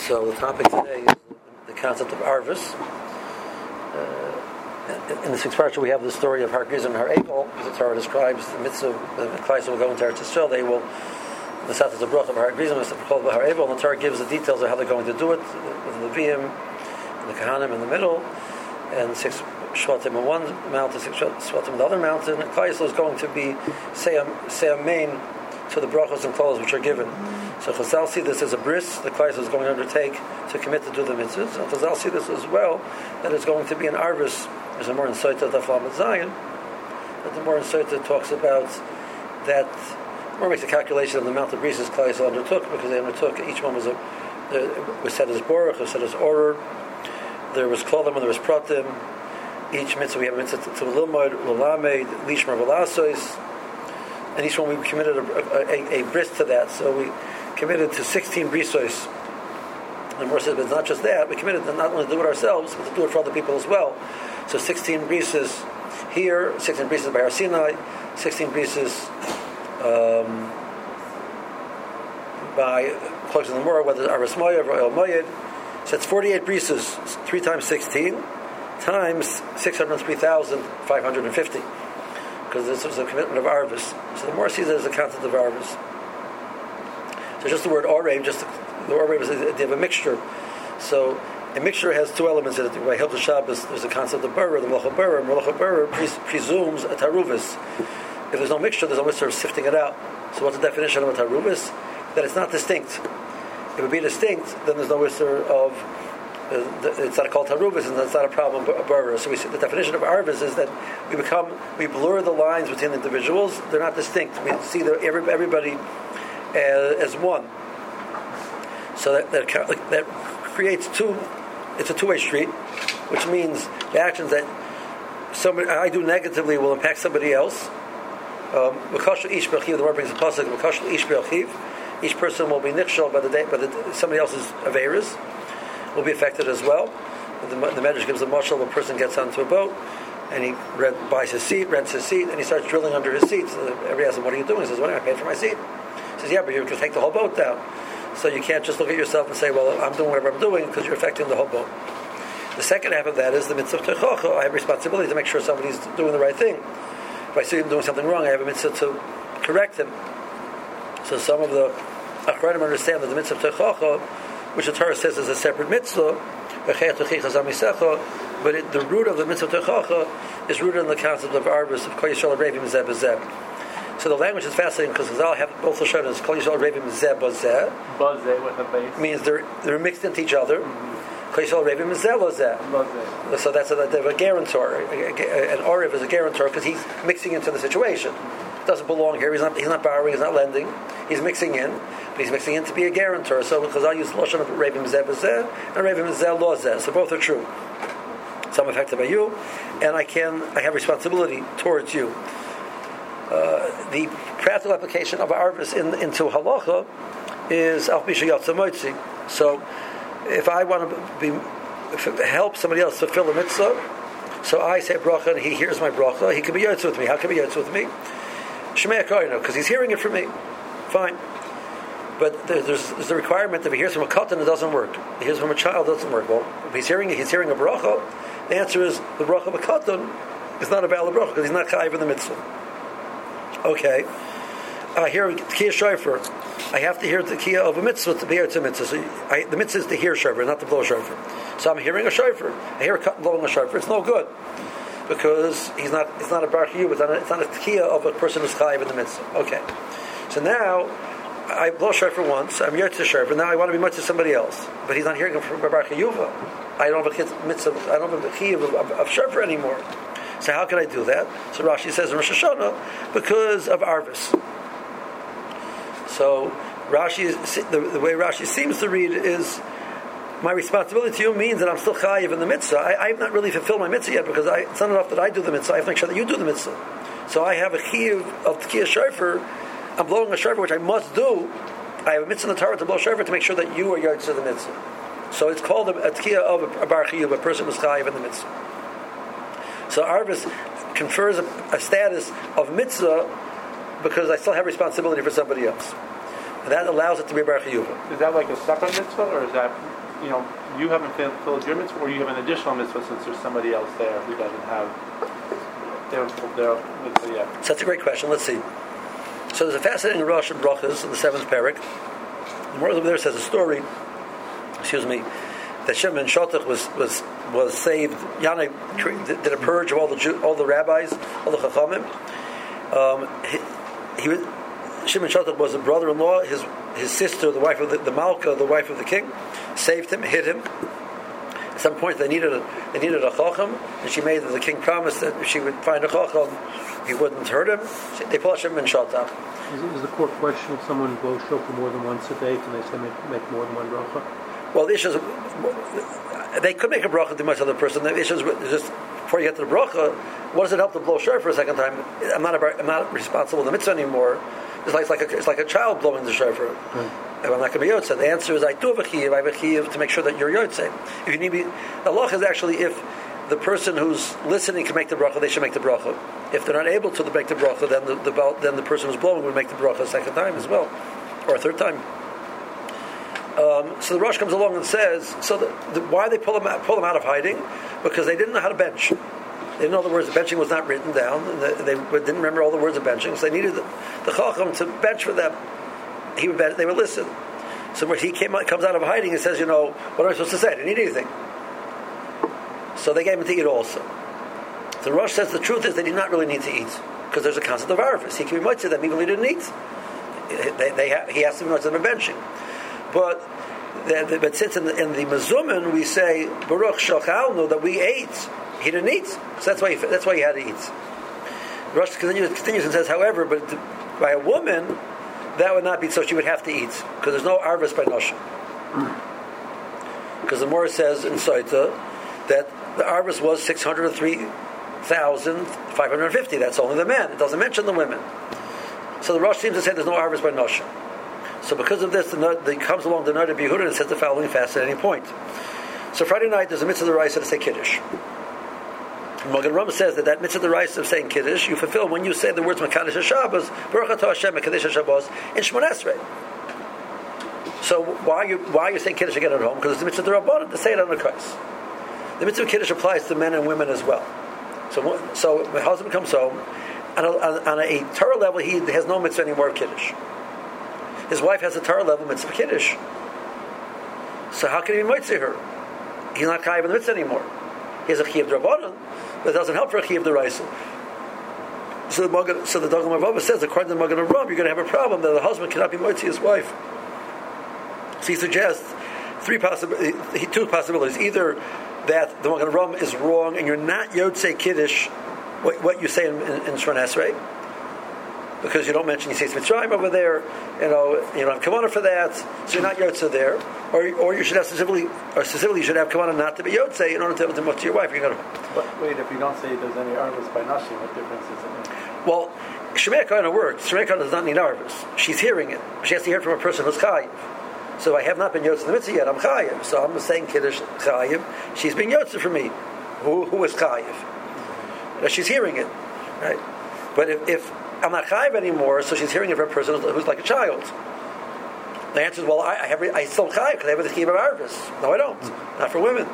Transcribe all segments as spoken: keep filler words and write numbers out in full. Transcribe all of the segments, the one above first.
So the topic today is the concept of Arvis. Uh, in the sixth parsha, we have the story of Har Grizim and Har Ekel. The Torah describes the mitzvah. The Klai will go into Eretz Yisrael. They will. The Sat is a bracha of Har Grizim, it's called Har Ekel, and the Torah gives the details of how they're going to do it, with the Leviim and the Kahanim in the middle, and six Shvatim on one mountain, six Shvatim on the other mountain. And Klai is going to be say amen to the brachos and clothes which are given. So Chazal see this as a bris the Klai is going to undertake to commit to do the mitzvahs. And Chazal see this as well, that it's going to be an arvis. There's a more insight of the Daf Zion, but the more insight that talks about that, more makes a calculation of the amount of brises Klai undertook, because they undertook, each one was a, uh, was said as Baruch, was said as Oror, there was Klolim and there was Pratim. Each mitzvah, we have a mitzvah to Lilmod, Lalamed, Lishmar, Velasois, and each one we committed a, a, a, a bris to that. So we committed to sixteen brisos. And more says, but it's not just that, we committed to not only do it ourselves, but to do it for other people as well. So sixteen brises here, sixteen brises by Har Sinai, sixteen brises um, by close to the Mora, whether it's Aras Moyed or El Moyed. So it's forty-eight brises, three times sixteen, times six hundred three thousand five hundred fifty. Because this was a commitment of Arvis. So the Mora sees it as a concept of Arvis. So just the word Orev, just the, the Orev is they have a mixture. So a mixture has two elements in it. By Hilchos Shabbos, there's a concept of Burr, the Melacha Burr. Melacha Burr pres- presumes a Taruvis. If there's no mixture, there's no mixture of sifting it out. So what's the definition of a Taruvis? That it's not distinct. If it would be distinct, then there's no mixture of, uh, it's not called Taruvis, and that's not a problem, a Burr. So we see the definition of Arvis is that we become, we blur the lines between individuals. They're not distinct. We see the, every, everybody as, as one. So that, that that creates two. It's a two-way street, which means the actions that somebody I do negatively will impact somebody else. Um, the word brings a pasuk. Each person will be nichshel by the day, by the somebody else's averas will be affected as well. The, the Medrash gives a mashal: a person gets onto a boat and he rent, buys his seat, rents his seat, and he starts drilling under his seat. So everybody asks him, "What are you doing?" He says, "Well, I paid for my seat." He says, "Yeah, but you're going to take the whole boat down." So you can't just look at yourself and say, well, I'm doing whatever I'm doing, because you're affecting the whole boat. The second half of that is the mitzvah techocho. I have responsibility to make sure somebody's doing the right thing. If I see him doing something wrong, I have a mitzvah to correct him. So some of the achronim understand that the mitzvah techocho, which the Torah says is a separate mitzvah, but it, the root of the mitzvah techocho is rooted in the concept of arbus, of kol yisrael revim zeh b'zeh. So the language is fascinating because Chazal have both the Lashonos. Kol Yisrael Revim Zeh Bozeh. Bozeh with a base means they're they're mixed into each other. Kol Yisrael Revim Zeh Bozeh. So that's a, they have a guarantor. An Orev is a guarantor because he's mixing into the situation. Doesn't belong here. He's not. He's not borrowing. He's not lending. He's mixing in, but he's mixing in to be a guarantor. So Chazal use the Lashon of Revim Zeh Bozeh and Revim Zeh Lo Zeh. So both are true. So I'm affected by you, and I can. I have responsibility towards you. Uh, the practical application of Arvis in, into halacha is al pisha yatsa moitzi. So, if I want to be if help somebody else fulfill a mitzvah, so I say bracha and he hears my bracha, he can be yotz with me. How can he be yotz with me? Shmei koino, because he's hearing it from me. Fine, but there's, there's the requirement that if he hears from a katan, it doesn't work. If he hears from a child, it doesn't work. Well, if he's hearing he's hearing a bracha, the answer is the bracha of a katan is not a valid bracha because he's not chayiv in the mitzvah. Okay, I hear Tekiya Shofar. I have to hear the Tekiya of a mitzvah to be here to mitzvah. So I, the mitzvah is to hear Shofar, not to blow Shofar. So I'm hearing a Shofar. I hear a cut blowing a Shofar. It's no good because he's not. It's not a Baruch Hu. It's not a, it's not a Tekiya of a person who's chayiv in the mitzvah. Okay, so now I blow Shofar once. I'm here to Shofar. Now I want to be much to somebody else, but he's not hearing from Baruch Hu. I don't have a mitzvah. I don't have a Tekiya of, of, of Shofar anymore. So how can I do that? So Rashi says in Rosh Hashanah, because of Arvis. So Rashi, the, the way Rashi seems to read is, my responsibility to you means that I'm still chayiv in the mitzvah. I, I have not really fulfilled my mitzvah yet because I, it's not enough that I do the mitzvah. I have to make sure that you do the mitzvah. So I have a chiyuv of Tekiya Shofar. I'm blowing a shofar, which I must do. I have a mitzvah in the Torah to blow shofar to make sure that you are yotz to the mitzvah. So it's called a, a Tekiya of a, a bar chiyuv, a person who's chayiv in the mitzvah. So Arvis confers a, a status of mitzvah because I still have responsibility for somebody else. And that allows it to be bar chiyuva. Is that like a separate mitzvah, or is that, you know, you haven't fulfilled your mitzvah, or you have an additional mitzvah since there's somebody else there who doesn't have their, their mitzvah yet? So that's a great question. Let's see. So there's a fascinating Rosh and Brachas in the seventh parak. The Morah over there says a story, excuse me, that Shimon Shotach was was was saved. Yanai did a purge of all the Jew, all the rabbis, all the chachamim. Um, he, he was, Shimon Shotach was a brother-in-law. His his sister, the wife of the, the Malka, the wife of the king, saved him, hid him. At some point, they needed a they needed a chacham, and she made the king promise that if she would find a chacham, he wouldn't hurt him. They pull Shimon Shotach. Is, it, is the court question if someone blows shofar more than once a day? Can they say make, make more than one bracha? Well, the issue is, they could make a bracha to much other person. The issue is just before you get to the bracha, what does it help to blow shofar for a second time? I'm not a, I'm not responsible for the mitzvah anymore. It's like, it's like a it's like a child blowing the shofar. Right. If I'm not going to be yotze, the answer is I do have a chiyuv. I have a chiyuv to make sure that you're yotze. If you need me, the law is actually if the person who's listening can make the bracha, they should make the bracha. If they're not able to make the bracha, then the, the then the person who's blowing would make the bracha a second time as well, or a third time. Um, so the Rosh comes along and says, so the, the, why they pull him out, pull him out of hiding? Because they didn't know how to bench. They didn't know the words of benching was not written down, and they, they didn't remember all the words of benching. So they needed the, the chacham to bench for them. He would bench, they would listen. So when he came out, comes out of hiding and says, you know, what am I supposed to say? I didn't need anything. So they gave him to eat also. The Rosh says the truth is they did not really need to eat because there's a concept of arvis. He can be mitzvah them even if he didn't eat. They, they ha- he has to be mitzvah them benching. But the, the, but since in the, in the Mezumin we say Baruch Shachalnu that we ate, he didn't eat, so that's why he, that's why he had to eat. Rosh continues, continues and says, however, but by a woman that would not be so. She would have to eat because there's no arvis by noshim. Because the Morah says in Saita that the arvis was six hundred three thousand five hundred fifty. That's only the men. It doesn't mention the women. So the Rosh seems to say there's no arvis by noshim. So because of this, the, the comes along the night of Yehuda and says the following fascinating point. So Friday night there's a mitzvah of the Raisa to say Kiddush. Magen Rama says that that mitzvah of the Raisa of saying Kiddush you fulfill when you say the words Makadosh HaShabbos, Baruch Atah Hashem Mekadosh HaShabbos in Shemona Esrei. So why are you why are you saying Kiddush again at home? Because it's the mitzvah of the Rabbanan to say it on the Kais. The mitzvah of Kiddush applies to men and women as well. So so my husband comes home, and on, on a Torah level he has no mitzvah anymore of Kiddush. His wife has a Torah level mitzvah Kiddush. So how can he be mitzvah her? He's not chayiv in the mitzvah anymore. He has a chiyuv d'Rabbanan, but it doesn't help for a chiyuv d'Oraisa. So the Magen, so the Dagam Rava says, according to the Magen Avraham, you're going to have a problem that the husband cannot be mitzvah his wife. So he suggests three possibilities, two possibilities: either that the Magen Avraham is wrong and you're not yotzei Kiddush, what, what you say in, in, in Shemona Esrei, because you don't mention Yisei Mitzrayim over there, you know, you don't have kavanah for that, so you're not yotzei there, or or you should have specifically, or specifically you should have kavanah not to be yotzei in order to be able to your wife. You're going to. But wait, if you don't say there's any arvis by nashim, what difference is it? Well, Shemei Kana works. Shemei Kana does not need arvis. She's hearing it. She has to hear it from a person who's chayiv. So I have not been yotzei in the mitzvah yet. I'm chayiv. So I'm saying kiddush chayiv. She's being yotzei for me. Who who is chayiv? She's hearing it, right? But if, if I'm not chayiv anymore, so she's hearing it from a person who's like a child. The answer is, well, I, I have I still chayiv because I have the chiyuv of arvis. No, I don't. Not for women.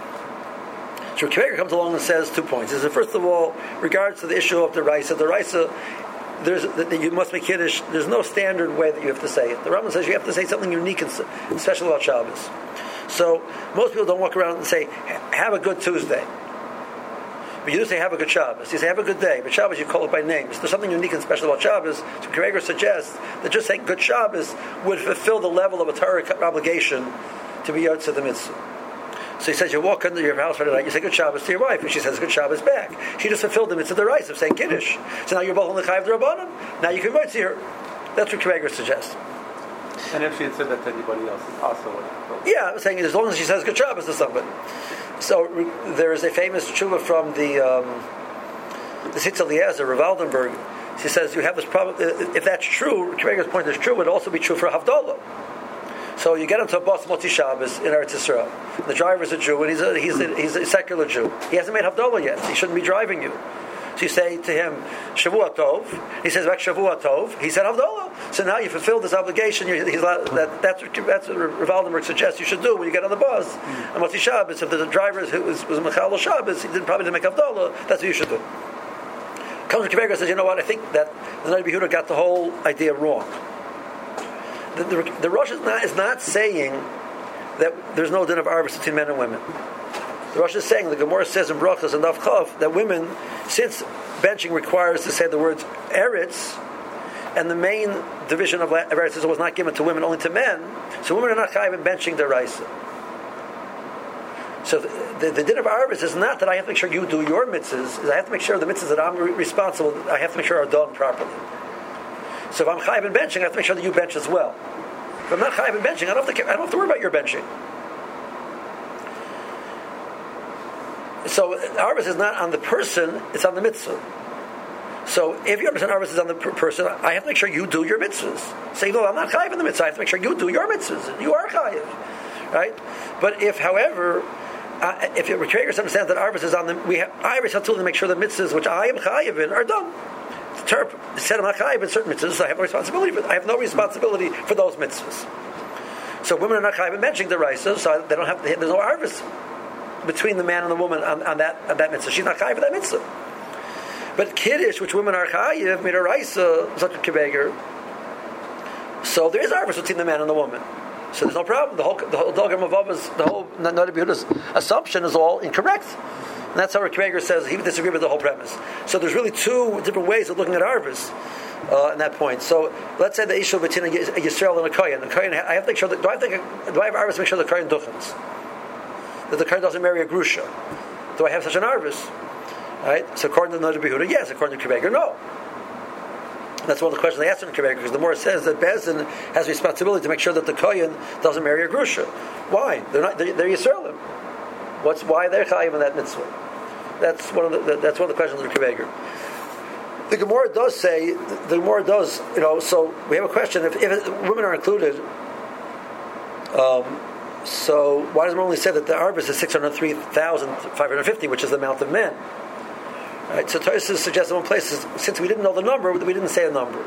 So Kiveger comes along and says two points. He says, first of all, regards to the issue of the Raisa, the Raisa, there's that you must make Kiddush. There's no standard way that you have to say it. The Rambam says you have to say something unique and, and special about Shabbos. So most people don't walk around and say, "Have a good Tuesday." But you do say, "Have a good Shabbos." You say, "Have a good day." But Shabbos, you call it by name. So there's something unique and special about Shabbos. So Kiveger suggests that just saying "Good Shabbos" would fulfill the level of a Torah obligation to be Yotze the Mitzvah. So he says, you walk into your house for the night, you say Good Shabbos to your wife, and she says Good Shabbos back. She just fulfilled the mitzvah of the rice of saying Kiddush. So now you're both on the chayiv d'Rabbanan. Now you can write to her. That's what Kiveger suggests. And if she had said that to anybody else, it also would have. Yeah, I'm saying as long as she says Good Shabbos to somebody. So re- there is a famous tshuva from the um, the Sitz Eliezer, Rav Aldenberg. She says you have this problem. If that's true, Kiveger's point is true, it would also be true for Havdalah. So you get into a bus Motzi Shabbos in Eretz Yisrael. The driver's a Jew, and he's a, he's a, he's a secular Jew. He hasn't made Havdalah yet. He shouldn't be driving you. So you say to him, Shavua Tov. He says, back Shavua Tov. He said, Havdalah. So now you fulfilled this obligation. You, he's allowed, that, that's what, that's what Rav Aldenberg suggests you should do when you get on the bus. Mm-hmm. On Motzi Shabbos, if there's a driver who was, was a Mechal Shabbos, he didn't, probably didn't make Havdalah, that's what you should do. Comes to Kivega says, you know what, I think that the Noda B'Yehuda got the whole idea wrong. The, the, the Rosh is not, is not saying that there's no din of arvus between men and women. The Rosh is saying, the Gemara says in Brachos and Daf Chav, that women, since benching requires to say the words Eretz, and the main division of Eretz was not given to women, only to men, so women are not chayiv in benching their Raisa. So the, the, the din of arvus is not that I have to make sure you do your mitzvahs, is I have to make sure the mitzvahs that I'm re- responsible, I have to make sure are done properly. So if I'm chayiv in benching, I have to make sure that you bench as well. If I'm not chayiv in benching, I don't have to, I don't have to worry about your benching. So arvus is not on the person, it's on the mitzvah. So if you understand arvus is on the per- person, I have to make sure you do your mitzvahs. Say, no, I'm not chayiv in the mitzvah, I have to make sure you do your mitzvahs. You are chayiv. Right? But if, however, uh, if your Kreger understands that arvus is on the, we have arvus have to make sure the mitzvahs which I am chayiv in are done. Terp said I'm not chayiv in certain mitzvahs, so I have no responsibility for I have no responsibility for those mitzvahs. So women are not chayiv in mentioning the raisa, so they don't have there's no arvus between the man and the woman on, on that on that mitzvah. She's not chayiv for that mitzvah. But kiddush, which women are chayiv, made a raisa such a kiveger. So there is arvus between the man and the woman. So there's no problem. The whole the whole Dogam of Avos, the whole Noda B'Yehuda's assumption is all incorrect. And that's how Kreger says he would disagree with the whole premise. So there's really two different ways of looking at arvus uh, in that point. So let's say the issue between a Yisrael and a Kohen. The Kohen, I have to make sure that do I think do I have arvus to make sure the Kohen duchens? That the Kohen doesn't marry a grusha. Do I have such an arvus? Right? So according to the Noda B'Yehuda, yes. According to Kreger, no. That's one of the questions they asked in Kreger, because the Morah says that Bezdin has responsibility to make sure that the Kohen doesn't marry a grusha. Why? They're not. They're, they're Yisraelim. What's why they're chayiv in that mitzvah? That's one of the. That's one of the questions of the Kreger. The Gemara does say. The Gemara does. You know. So we have a question. If, if it, women are included, um, so why does it only say that the arvus is six hundred three thousand five hundred fifty, which is the amount of men? Right, so Tosfos suggests in one place, since we didn't know the number, we didn't say a number.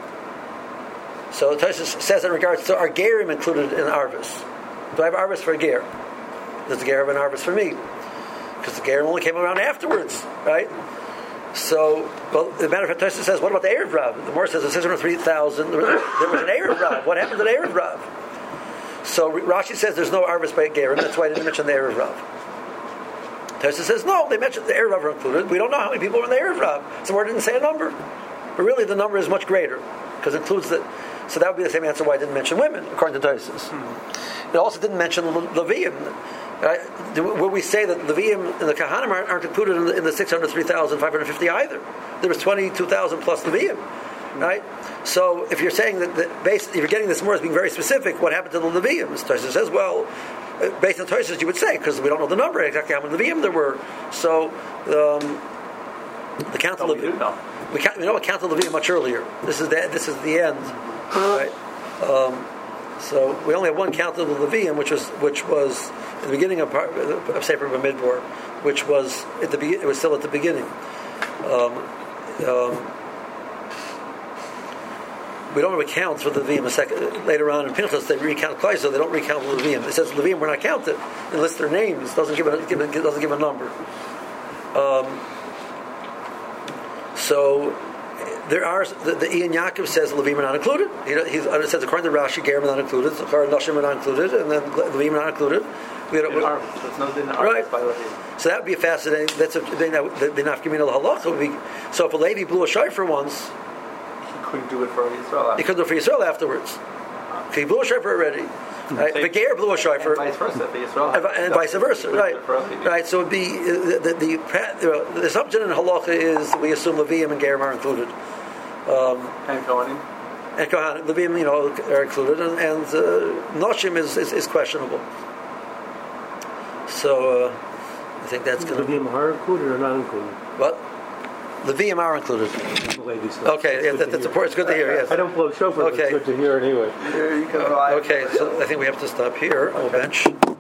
So Tosfos says in regards to our gerim included in arvus. Do I have arvus for a ger? Does the ger have an arvus for me? Because the gerim only came around afterwards, right? So, well, the matter of fact, Tosfos says, what about the Erev Rav? The Morah says, six hundred three thousand, there was an Erev Rav. What happened to the Erev Rav? So Rashi says there's no arvus by a gerim, that's why I didn't mention the Erev Rav. Tosfos says, no, they mentioned the Erev Rav are included. We don't know how many people are in the Erev Rav. So we didn't say a number. But really the number is much greater, because it includes the... So that would be the same answer why I didn't mention women, according to Tosfos. Hmm. It also didn't mention Le- Leviim. Right? Where we say that Leviim and the Kahanim aren't, aren't included in the, in the six hundred three thousand five hundred fifty either. There was twenty-two thousand plus Leviim. Right? So if you're saying that, that based, if you're getting this more as being very specific, what happened to the Leviim? Tosfos says, well, based on Tosfos, you would say, because we don't know the number exactly how many Leviim there were. So um, the count of oh, Leviim, we, we, count, we know what count of Leviim much earlier. This is the this is the end, right? Um, so we only have one count of the Leviim, which was which was at the beginning of, of Sefer Bamidbar, which was at the be, it was still at the beginning. Um, um, We don't have a count for the Leviim. A second later on in Pinchas, they recount Klai, so they don't recount the Leviim. It says Leviim were not counted. It lists their names. Doesn't give a, give a, doesn't give a number. Um, so there are the, the Ian Yaakov says Leviim are not included. He, he's, it says according to Rashi, Gerim are not included. According to Nashim are not included, and then Leviim are not included. We had, in arm, so it's no in arm, right. By Leviim. So that would be fascinating. That's a thing that the, the nafkamina halacha would be. So if a Levi blew a shofar once, couldn't do it for Yisrael. He couldn't do it for Yisrael afterwards. If he blew a shofar already, right? If a ger blew a shofar, and vice versa, for Yisrael, and, and vice versa, right? Right. So it'd be the the, the, the, the assumption in halacha is we assume Leviim and gerim are included, um, and Kohanim, and Kohanim, Leviim, you know, are included, and, and uh, Noshim is, is is questionable. So uh, I think that's going to Leviim are included or not included? What? Leviim are included. Okay, yeah, that, that's important. It's good to hear. Yes. I don't blow shofar, okay. But it's good to hear anyway. Here you go. Okay, so I think we have to stop here. We'll bench.